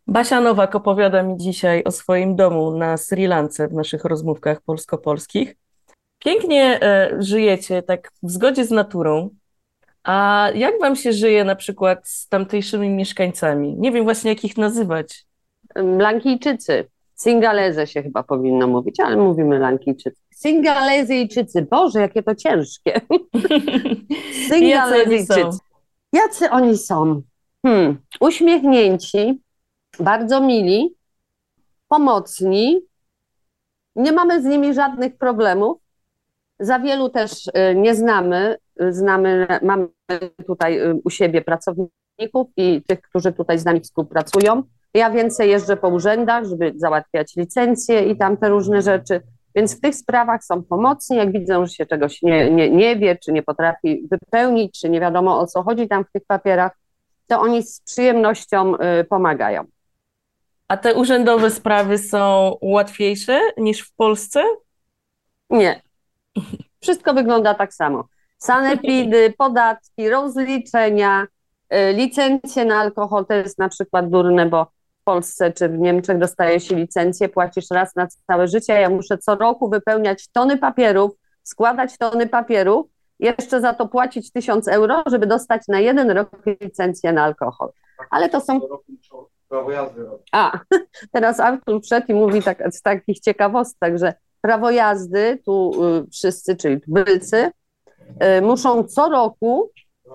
Basia Nowak opowiada mi dzisiaj o swoim domu na Sri Lance w naszych rozmówkach polsko-polskich. Pięknie żyjecie, tak w zgodzie z naturą. A jak wam się żyje na przykład z tamtejszymi mieszkańcami? Nie wiem właśnie, jak ich nazywać. Lankijczycy. Singaleze się chyba powinno mówić, ale mówimy Lankijczycy. Singalezjczycy. Boże, jakie to ciężkie. I jacy oni są? Singalezjczycy. Jacy oni są? Uśmiechnięci, bardzo mili, pomocni. Nie mamy z nimi żadnych problemów. Za wielu też nie znamy. Mamy tutaj u siebie pracowników i tych, którzy tutaj z nami współpracują. Ja więcej jeżdżę po urzędach, żeby załatwiać licencje i tam te różne rzeczy. Więc w tych sprawach są pomocni. Jak widzą, że się czegoś nie wie, czy nie potrafi wypełnić, czy nie wiadomo o co chodzi tam w tych papierach, to oni z przyjemnością pomagają. A te urzędowe sprawy są łatwiejsze niż w Polsce? Nie, wszystko wygląda tak samo. Sanepidy, podatki, rozliczenia, licencje na alkohol to jest na przykład durne, bo w Polsce czy w Niemczech dostaje się licencję, płacisz raz na całe życie, ja muszę co roku wypełniać tony papierów, składać tony papierów, jeszcze za to płacić 1000 euro, żeby dostać na 1 rok licencję na alkohol. Ale to są... Prawo jazdy. A, teraz Artur wszedł i mówi tak, z takich ciekawostek, że prawo jazdy, tu wszyscy, czyli tubylcy, muszą co roku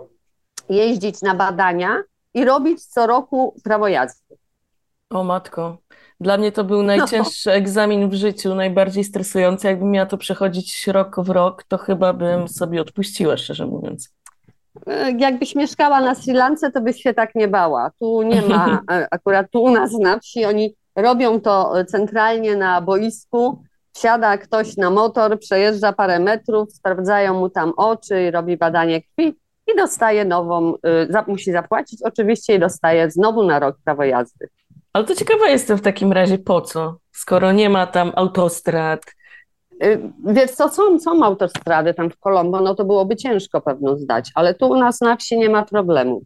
jeździć na badania i robić co roku prawo jazdy. O matko, dla mnie to był No, najcięższy egzamin w życiu, najbardziej stresujący. Jakbym miała to przechodzić rok w rok, to chyba bym sobie odpuściła, szczerze mówiąc. jakbyś mieszkała na Sri Lance, to byś się tak nie bała. Tu nie ma, akurat tu u nas na wsi, oni robią to centralnie na boisku, wsiada ktoś na motor, przejeżdża parę metrów, sprawdzają mu tam oczy i robi badanie krwi i dostaje nową, musi zapłacić oczywiście i dostaje znowu na rok prawo jazdy. Ale to ciekawa jestem w takim razie po co, skoro nie ma tam autostrad. Wiesz co, są autostrady tam w Colombo, no to byłoby ciężko pewno zdać, ale tu u nas na wsi nie ma problemu.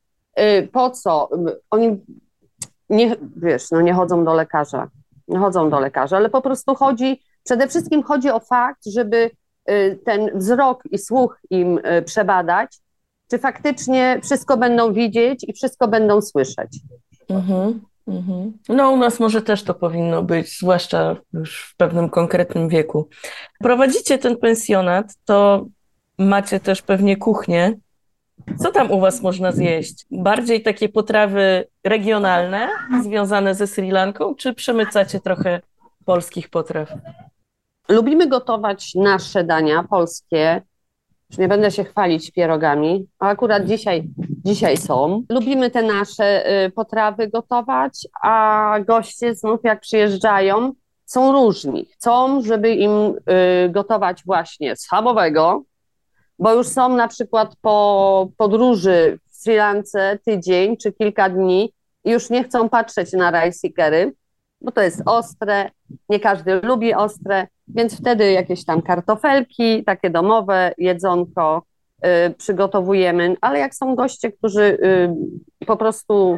Po co? Oni nie, wiesz, no nie chodzą do lekarza, nie chodzą do lekarza, ale po prostu przede wszystkim chodzi o fakt, żeby ten wzrok i słuch im przebadać, czy faktycznie wszystko będą widzieć i wszystko będą słyszeć. Mhm, mhm. No u nas może też to powinno być, zwłaszcza już w pewnym konkretnym wieku. Prowadzicie ten pensjonat, to macie też pewnie kuchnię. Co tam u was można zjeść? Bardziej takie potrawy regionalne, związane ze Sri Lanką, czy przemycacie trochę polskich potraw? Lubimy gotować nasze dania polskie. Już nie będę się chwalić pierogami, a akurat dzisiaj są. Lubimy te nasze potrawy gotować, a goście znów jak przyjeżdżają, są różni. Chcą, żeby im gotować właśnie schabowego, bo już są na przykład po podróży w Sri Lance tydzień czy kilka dni i już nie chcą patrzeć na rice cookery, bo to jest ostre, nie każdy lubi ostre, więc wtedy jakieś tam kartofelki, takie domowe, jedzonko przygotowujemy, ale jak są goście, którzy po prostu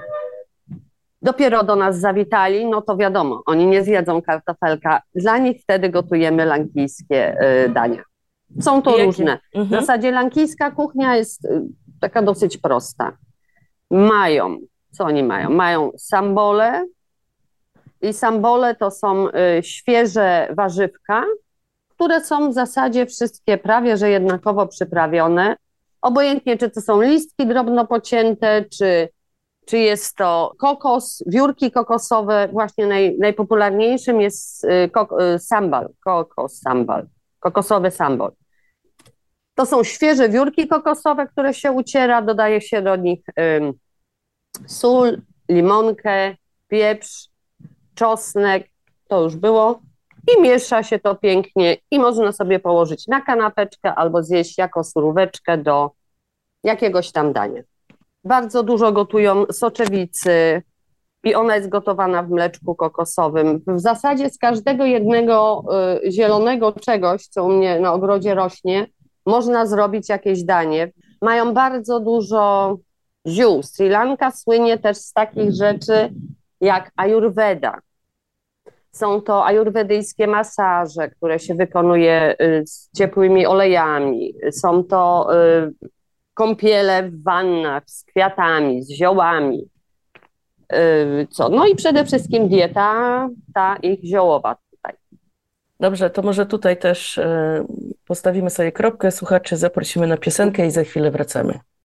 dopiero do nas zawitali, no to wiadomo, oni nie zjedzą kartofelka, dla nich wtedy gotujemy lankijskie dania. Są to Jakie? różne. W Mhm. zasadzie lankijska kuchnia jest taka dosyć prosta. Co oni mają? Mają sambole i sambole to są świeże warzywka, które są w zasadzie wszystkie prawie, że jednakowo przyprawione. Obojętnie, czy to są listki drobno pocięte, czy jest to kokos, wiórki kokosowe. Właśnie najpopularniejszym jest kokosowy sambal. To są świeże wiórki kokosowe, które się uciera, dodaje się do nich sól, limonkę, pieprz, czosnek, to już było, i miesza się to pięknie i można sobie położyć na kanapeczkę albo zjeść jako suróweczkę do jakiegoś tam dania. Bardzo dużo gotują soczewicy i ona jest gotowana w mleczku kokosowym. W zasadzie z każdego jednego zielonego czegoś, co u mnie na ogrodzie rośnie, można zrobić jakieś danie. Mają bardzo dużo ziół. Sri Lanka słynie też z takich rzeczy jak ajurweda. Są to ajurwedyjskie masaże, które się wykonuje z ciepłymi olejami. Są to kąpiele w wannach z kwiatami, z ziołami. No i przede wszystkim dieta ta ich ziołowa tutaj. Dobrze, to może tutaj też postawimy sobie kropkę. Słuchaczy zaprosimy na piosenkę i za chwilę wracamy.